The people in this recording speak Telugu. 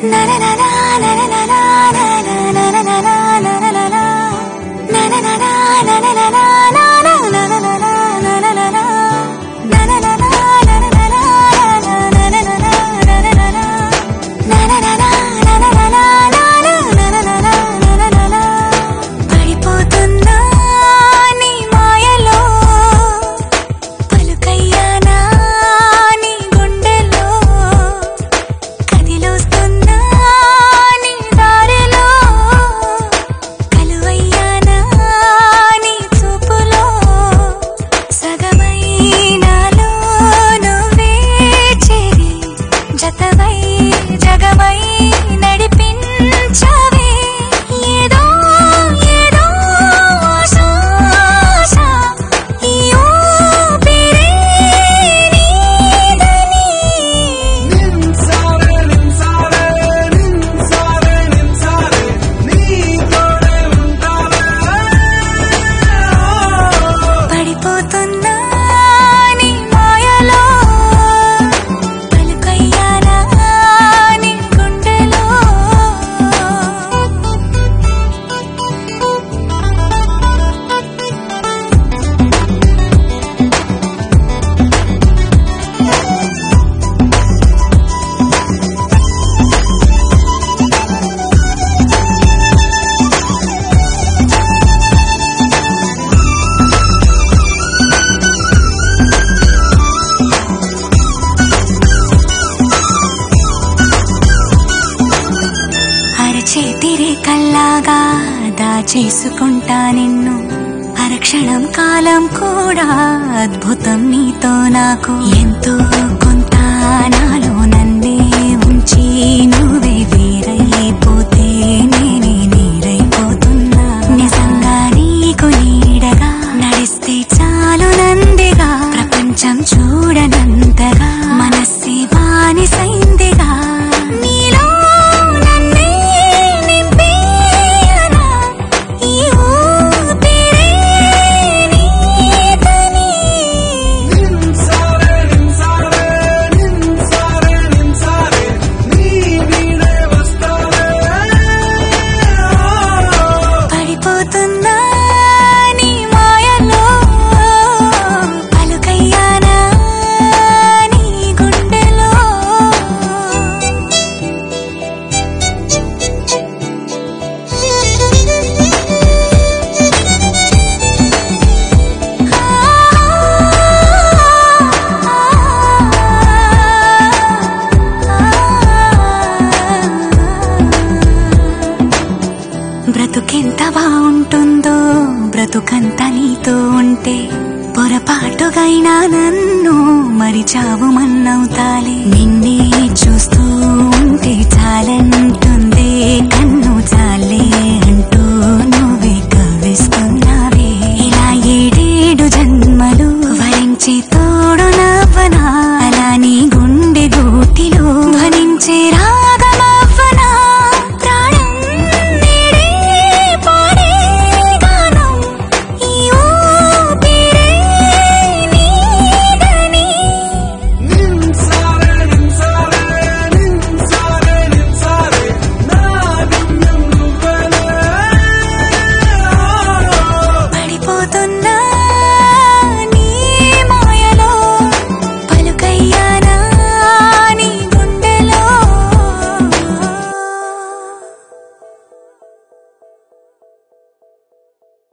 చేతిరే కల్లాగా దాచేసుకుంటా నిన్ను అరక్షణం కాలం కూడా అద్భుతం నీతో నాకు ఎంతో కొంత నాలో నన్నే ఉంచి నువ్వే వేరైపోతే నేనే నీరైపోతున్నా నిజంగా నీకు నీడగా నడిస్తే చాలు నందిగా ప్రపంచం చూడనంతగా మనస్సే బానిసైందిగా బ్రతుకెంత బాగుంటుందో బ్రతుకంత నీతో ఉంటే పొరపాటుగైనా నన్ను మరిచావు మన్నవుతాలే నిన్నే చూస్తూ ఉంటే చాలంటుందే కన్ను చాలే